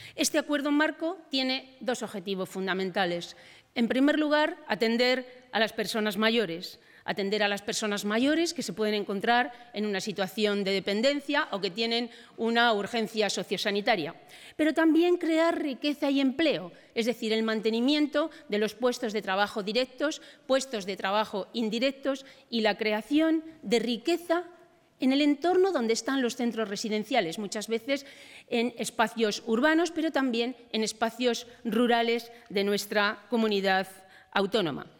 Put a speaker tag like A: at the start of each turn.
A: Este acuerdo marco tiene dos objetivos fundamentales. En primer lugar, atender a las personas mayores. Atender a las personas mayores que se pueden encontrar en una situación de dependencia o que tienen una urgencia sociosanitaria. Pero también crear riqueza y empleo, es decir, el mantenimiento de los puestos de trabajo directos, puestos de trabajo indirectos y la creación de riqueza en el entorno donde están los centros residenciales, muchas veces en espacios urbanos, pero también en espacios rurales de nuestra comunidad autónoma.